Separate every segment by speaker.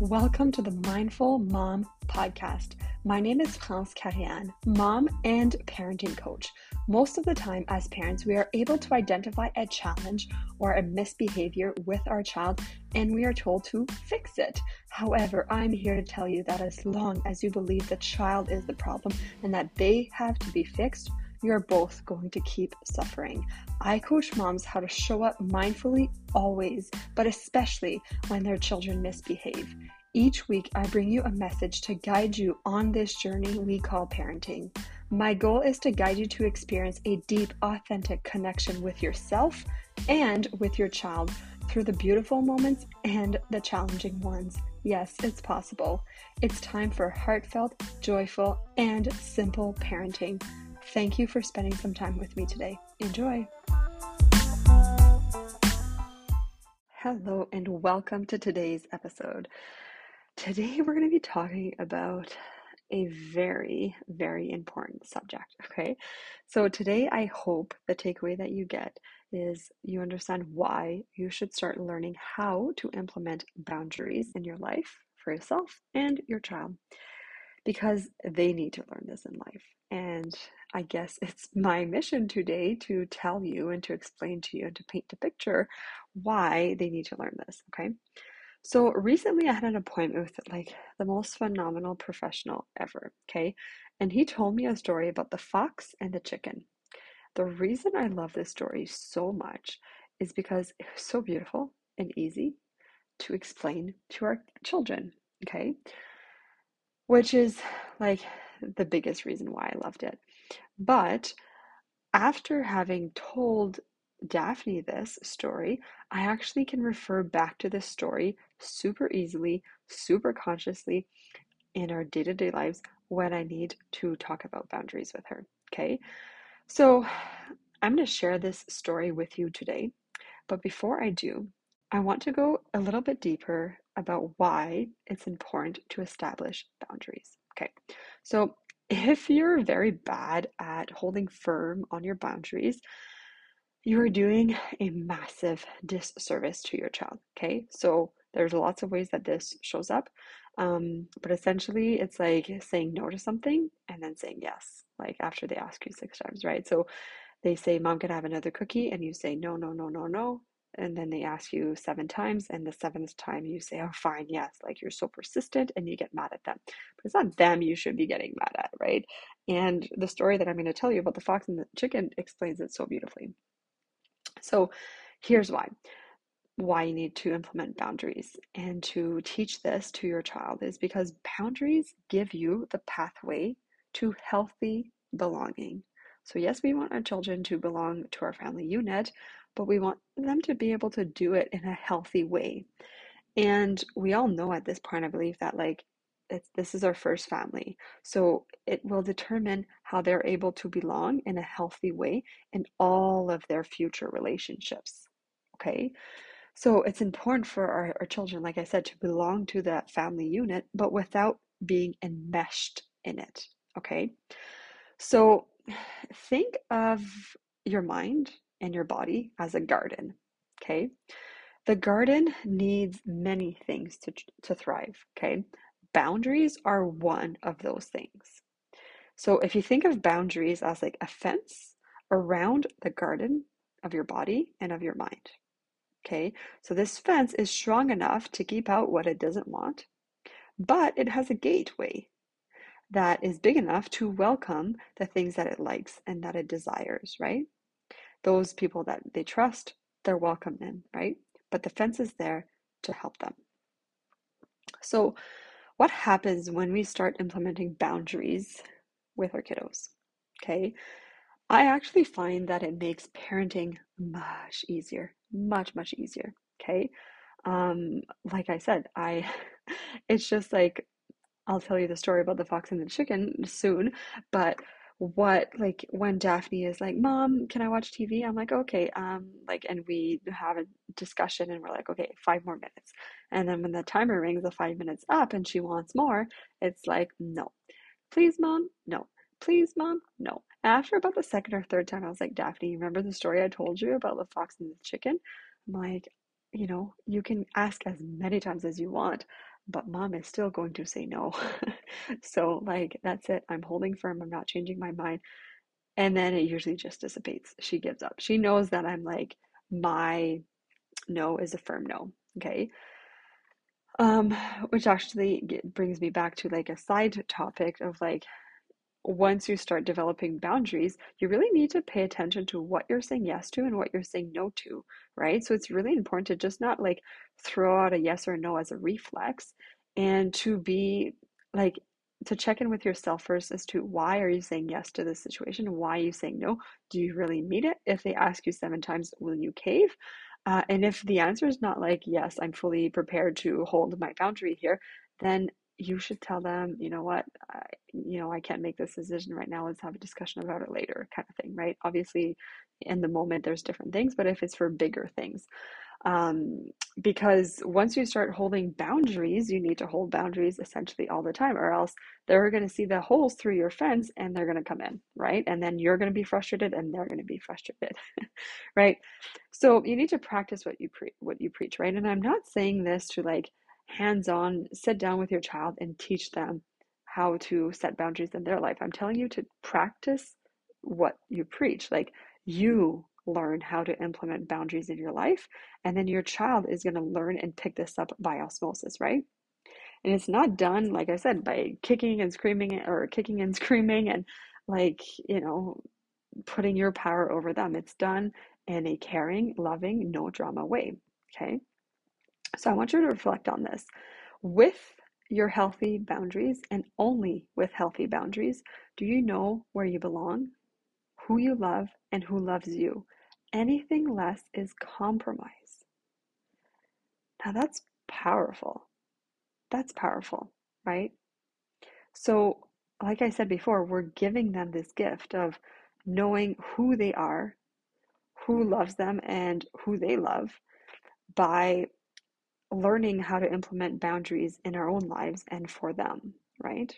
Speaker 1: Welcome to the Mindful Mom Podcast. My name is France Carian, mom and parenting coach. Most of the time, as parents, we are able to identify a challenge or a misbehavior with our child, and we are told to fix it. However, I'm here to tell you that as long as you believe the child is the problem and that they have to be fixed, you're both going to keep suffering. I coach moms how to show up mindfully always, but especially when their children misbehave. Each week, I bring you a message to guide you on this journey we call parenting. My goal is to guide you to experience a deep, authentic connection with yourself and with your child through the beautiful moments and the challenging ones. Yes, it's possible. It's time for heartfelt, joyful, and simple parenting. Thank you for spending some time with me today. Enjoy. Hello and welcome to today's episode. Today we're going to be talking about a very, very important subject, okay? So today I hope the takeaway that you get is you understand why you should start learning how to implement boundaries in your life for yourself and your child, because they need to learn this in life. And I guess it's my mission today to tell you and to explain to you and to paint a picture why they need to learn this, okay? So recently I had an appointment with the most phenomenal professional ever, okay? And he told me a story about the fox and the chicken. The reason I love this story so much is because it was so beautiful and easy to explain to our children, okay? Which is the biggest reason why I loved it. But after having told Daphne this story, I actually can refer back to this story super easily, super consciously in our day-to-day lives when I need to talk about boundaries with her. Okay, so I'm going to share this story with you today. But before I do, I want to go a little bit deeper about why it's important to establish boundaries. Okay, so if you're very bad at holding firm on your boundaries, you're doing a massive disservice to your child. Okay, so there's lots of ways that this shows up, but essentially it's like saying no to something and then saying yes, like after they ask you 6 times, right? So they say, Mom, can I have another cookie? And you say, no, no, no, no, no. And then they ask you 7 times, and the seventh time you say, oh, fine, yes. Like you're so persistent and you get mad at them. But it's not them you should be getting mad at, right? And the story that I'm going to tell you about the fox and the chicken explains it so beautifully. So here's why you need to implement boundaries and to teach this to your child is because boundaries give you the pathway to healthy belonging. So yes, we want our children to belong to our family unit, but we want them to be able to do it in a healthy way. And we all know at this point, I believe that this is our first family. So it will determine how they're able to belong in a healthy way in all of their future relationships. Okay. So it's important for our children, like I said, to belong to that family unit, but without being enmeshed in it. Okay. So think of your mind and your body as a garden. Okay. The garden needs many things to thrive. Okay. Boundaries are one of those things. So if you think of boundaries as like a fence around the garden of your body and of your mind. Okay, so this fence is strong enough to keep out what it doesn't want, but it has a gateway that is big enough to welcome the things that it likes and that it desires, right? Those people that they trust, they're welcome in, right? But the fence is there to help them. So, what happens when we start implementing boundaries with our kiddos? Okay, I actually find that it makes parenting much easier, much, much easier. Okay. Like I said, it's just like, I'll tell you the story about the fox and the chicken soon, but when Daphne is like, Mom, can I watch TV? I'm like, okay, and we have a discussion and we're like, okay, 5 more minutes. And then when the timer rings, the 5 minutes up and she wants more, it's like, no, please, Mom, no, please, Mom, no. After about the second or third time, I was like, Daphne, you remember the story I told you about the fox and the chicken? I'm like, you can ask as many times as you want, but mom is still going to say no. So, like, that's it. I'm holding firm. I'm not changing my mind. And then it usually just dissipates. She gives up. She knows that I'm like, my no is a firm no. Okay. Um, which actually brings me back to like a side topic of like, once you start developing boundaries, you really need to pay attention to what you're saying yes to and what you're saying no to, right? So it's really important to just not like throw out a yes or no as a reflex, and to be like, to check in with yourself first as to why are you saying yes to this situation? Why are you saying no? Do you really mean it? If they ask you 7 times, will you cave? And if the answer is not like, yes, I'm fully prepared to hold my boundary here, then you should tell them, you know what, I can't make this decision right now. Let's have a discussion about it later, kind of thing, right? Obviously, in the moment, there's different things, but if it's for bigger things, um, because once you start holding boundaries, you need to hold boundaries essentially all the time, or else they're going to see the holes through your fence and they're going to come in, right? And then you're going to be frustrated and they're going to be frustrated, right? So you need to practice what you preach, right? And I'm not saying this to like hands-on sit down with your child and teach them how to set boundaries in their life. I'm telling you to practice what you preach. Like, you learn how to implement boundaries in your life, and then your child is going to learn and pick this up by osmosis, right? And it's not done, like I said, by kicking and screaming, or kicking and screaming and like, you know, putting your power over them. It's done in a caring, loving, no drama way. Okay. So I want you to reflect on this. With your healthy boundaries, and only with healthy boundaries, do you know where you belong, who you love, and who loves you? Anything less is compromise. Now that's powerful. That's powerful, right? So, like I said before, we're giving them this gift of knowing who they are, who loves them, and who they love, by learning how to implement boundaries in our own lives and for them, right?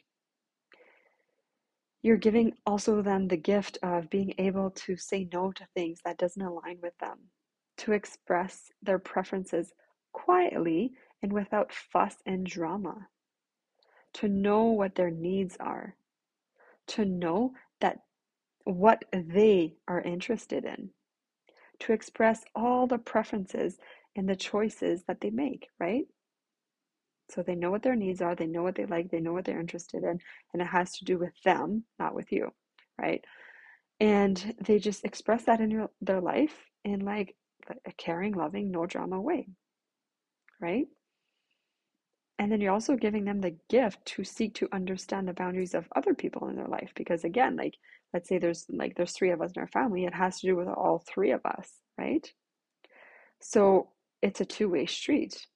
Speaker 1: You're giving also them the gift of being able to say no to things that doesn't align with them, to express their preferences quietly and without fuss and drama, to know what their needs are, to know that what they are interested in, to express all the preferences and the choices that they make, right? So they know what their needs are, they know what they like, they know what they're interested in, and it has to do with them, not with you, right? And they just express that in their life in like a caring, loving, no drama way, right? And then you're also giving them the gift to seek to understand the boundaries of other people in their life. Because again, like, let's say there's 3 of us in our family, it has to do with all 3 of us, right? So it's a two-way street.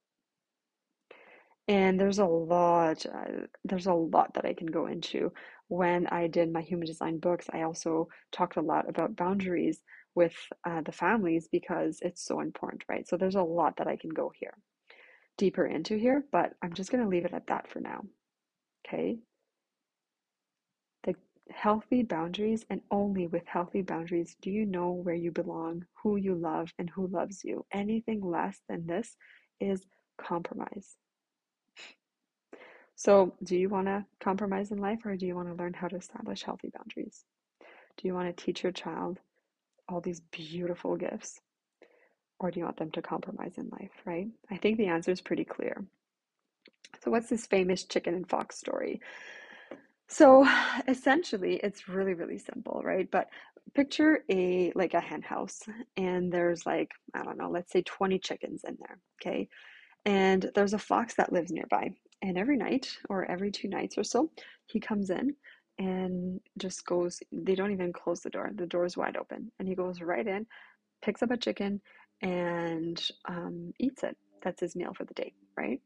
Speaker 1: And there's a lot that I can go into. When I did my human design books, I also talked a lot about boundaries with the families, because it's so important, right? So there's a lot that I can go here deeper into here, but I'm just going to leave it at that for now. Okay. The healthy boundaries, and only with healthy boundaries do you know where you belong, who you love, and who loves you. Anything less than this is compromise. So, do you want to compromise in life, or do you want to learn how to establish healthy boundaries? Do you want to teach your child all these beautiful gifts, or do you want them to compromise in life, right? I think the answer is pretty clear. So, what's this famous chicken and fox story? So, essentially, it's really, really simple, right? But picture a hen house, and there's like, I don't know, let's say 20 chickens in there, okay? And there's a fox that lives nearby. And every night, or every 2 nights or so, he comes in and just goes, they don't even close the door. The door is wide open. And he goes right in, picks up a chicken, and eats it. That's his meal for the day, right?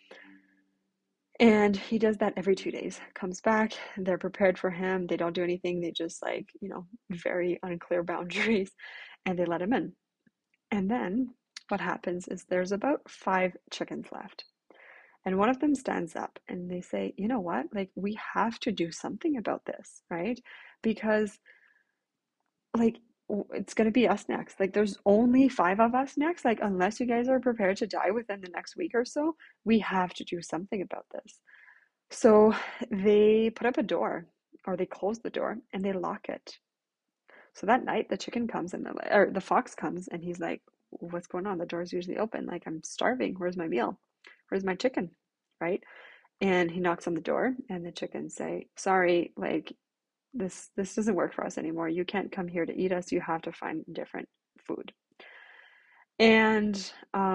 Speaker 1: And he does that every 2 days. Comes back, they're prepared for him. They don't do anything. They just like, very unclear boundaries, and they let him in. And then what happens is there's about 5 chickens left. And one of them stands up and they say, you know what? Like, we have to do something about this, right? Because, like, it's going to be us next. Like, there's only 5 of us next. Like, unless you guys are prepared to die within the next week or so, we have to do something about this. So they put up a door, or they close the door and they lock it. So that night, the chicken comes and the fox comes, and he's like, "What's going on? The door's usually open. Like, I'm starving. Where's my meal? Where's my chicken?" Right? And he knocks on the door, and the chickens say, "Sorry, like, this doesn't work for us anymore. You can't come here to eat us. You have to find different food." And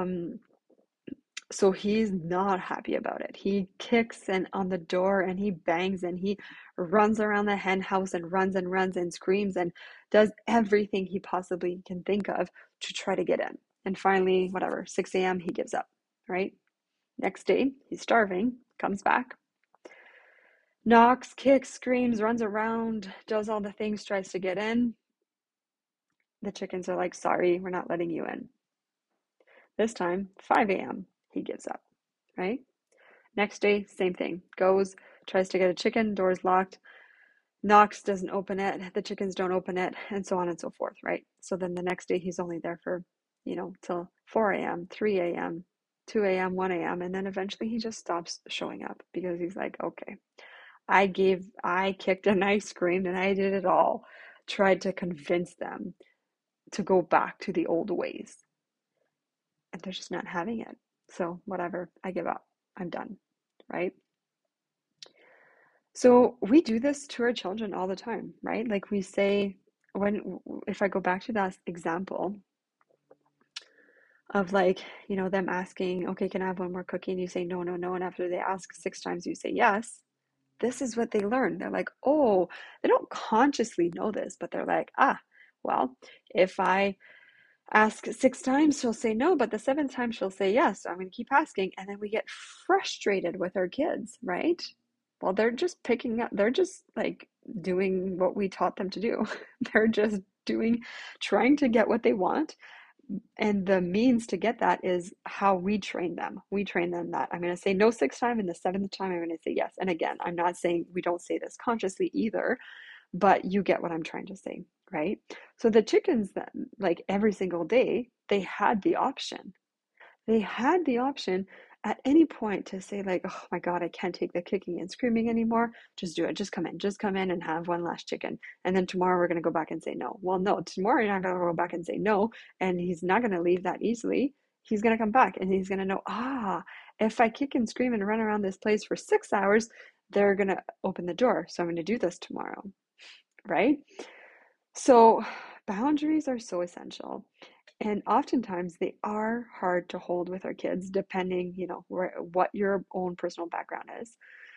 Speaker 1: so he's not happy about it. He kicks and on the door, and he bangs, and he runs around the hen house and runs and screams and does everything he possibly can think of to try to get in. And finally, whatever, 6 a.m., he gives up, right? Next day, he's starving, comes back, knocks, kicks, screams, runs around, does all the things, tries to get in. The chickens are like, "Sorry, we're not letting you in." This time, 5 a.m., he gives up, right? Next day, same thing. Goes, tries to get a chicken, door's locked, knocks, doesn't open it, the chickens don't open it, and so on and so forth, right? So then the next day, he's only there for, till 4 a.m., 3 a.m., 2 a.m., 1 a.m., and then eventually he just stops showing up because he's like, "Okay, I kicked and I screamed and I did it all." Tried to convince them to go back to the old ways, and they're just not having it. So, whatever, I give up. I'm done, right? So, we do this to our children all the time, right? Like, we say, if I go back to that example of, like, them asking, "Okay, can I have one more cookie?" And you say, "No, no, no." And after they ask 6 times, you say, "Yes." This is what they learn. They're like, "Oh," they don't consciously know this, but they're like, well, if I ask 6 times, she'll say no, but the seventh time she'll say yes. So I'm going to keep asking. And then we get frustrated with our kids, right? Well, they're just picking up, they're just like doing what we taught them to do. They're just trying to get what they want. And the means to get that is how we train them. We train them that I'm going to say no 6 times, and the seventh time I'm going to say yes. And again, I'm not saying we don't say this consciously either, but you get what I'm trying to say, right? So the chickens that, like, every single day, they had the option. They had the option at any point to say, like, "Oh my God, I can't take the kicking and screaming anymore. Just do it. Just come in and have one last chicken. And then tomorrow we're going to go back and say no." Well, no, tomorrow you're not going to go back and say no. And he's not going to leave that easily. He's going to come back and he's going to know, if I kick and scream and run around this place for 6 hours, they're going to open the door. So I'm going to do this tomorrow, right? So boundaries are so essential. And oftentimes they are hard to hold with our kids, depending, what your own personal background is.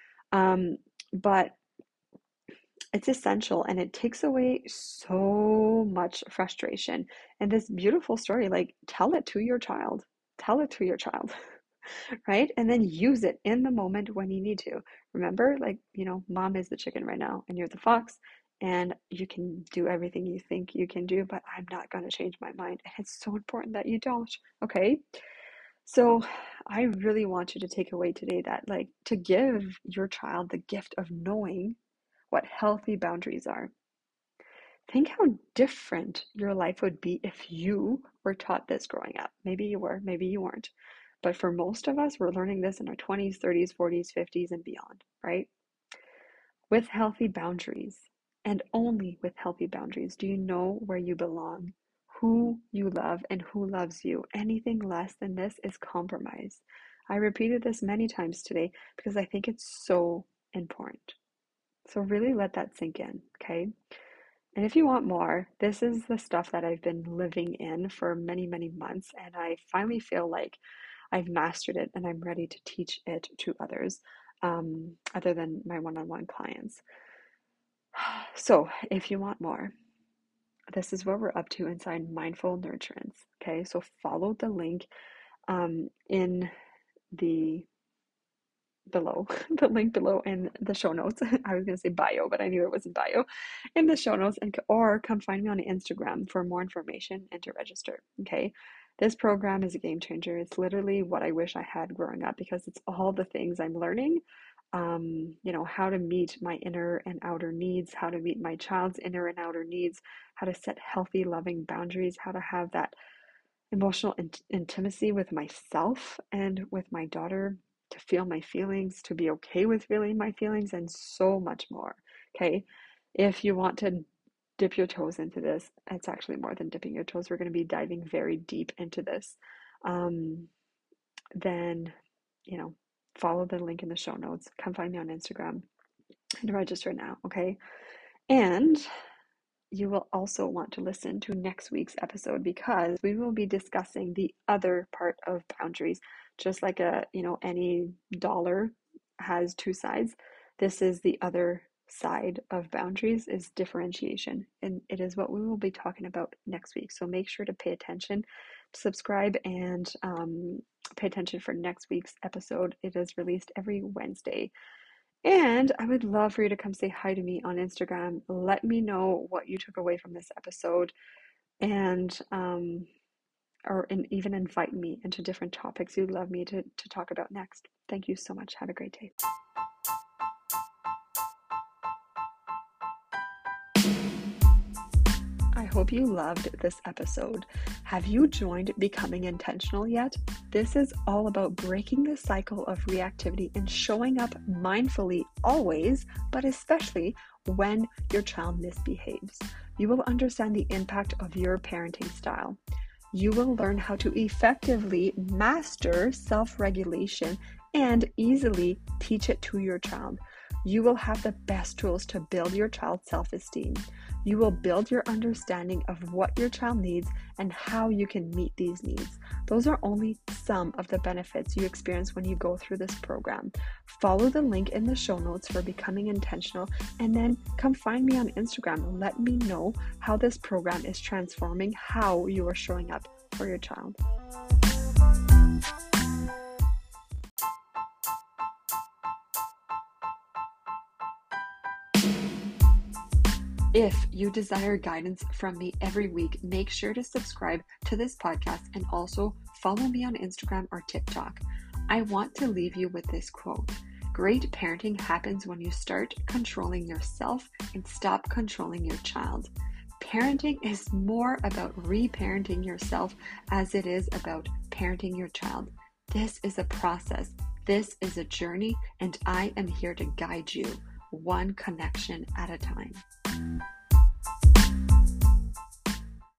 Speaker 1: But it's essential, and it takes away so much frustration. And this beautiful story, like, tell it to your child. Tell it to your child, right? And then use it in the moment when you need to. Remember, like, mom is the chicken right now, and you're the fox, and you can do everything you think you can do, but I'm not going to change my mind. And it's so important that you don't, okay? So I really want you to take away today that, like, to give your child the gift of knowing what healthy boundaries are. Think how different your life would be if you were taught this growing up. Maybe you were, maybe you weren't. But for most of us, we're learning this in our 20s, 30s, 40s, 50s, and beyond, right? With healthy boundaries, and only with healthy boundaries, do you know where you belong, who you love, and who loves you. Anything less than this is compromise. I repeated this many times today because I think it's so important. So really let that sink in, okay? And if you want more, this is the stuff that I've been living in for many, many months, and I finally feel like I've mastered it and I'm ready to teach it to others, other than my one-on-one clients. So if you want more, this is what we're up to inside Mindful Nurturance. Okay, so follow the link in the below, the link below in the show notes. I was going to say bio, but I knew it wasn't bio. In the show notes, or come find me on Instagram for more information and to register. Okay, this program is a game changer. It's literally what I wish I had growing up, because it's all the things I'm learning how to meet my inner and outer needs, how to meet my child's inner and outer needs, how to set healthy, loving boundaries, how to have that emotional intimacy with myself and with my daughter, to feel my feelings, to be okay with feeling my feelings, and so much more. Okay. If you want to dip your toes into this, it's actually more than dipping your toes. We're going to be diving very deep into this. Then, follow the link in the show notes. Come find me on Instagram and register now. Okay. And you will also want to listen to next week's episode, because we will be discussing the other part of boundaries. Just like any dollar has two sides, this is the other side of boundaries, is differentiation, and it is what we will be talking about next week. So make sure to pay attention, subscribe, and pay attention for next week's episode. It is released every Wednesday. And I would love for you to come say hi to me on Instagram. Let me know what you took away from this episode, and even invite me into different topics you'd love me to talk about next. Thank you so much. Have a great day. I hope you loved this episode. Have you joined Becoming Intentional yet? This is all about breaking the cycle of reactivity and showing up mindfully always, but especially when your child misbehaves. You will understand the impact of your parenting style. You will learn how to effectively master self-regulation and easily teach it to your child. You will have the best tools to build your child's self-esteem. You will build your understanding of what your child needs and how you can meet these needs. Those are only some of the benefits you experience when you go through this program. Follow the link in the show notes for Becoming Intentional, and then come find me on Instagram. Let me know how this program is transforming how you are showing up for your child. If you desire guidance from me every week, make sure to subscribe to this podcast and also follow me on Instagram or TikTok. I want to leave you with this quote: great parenting happens when you start controlling yourself and stop controlling your child. Parenting is more about reparenting yourself as it is about parenting your child. This is a process. This is a journey, and I am here to guide you one connection at a time.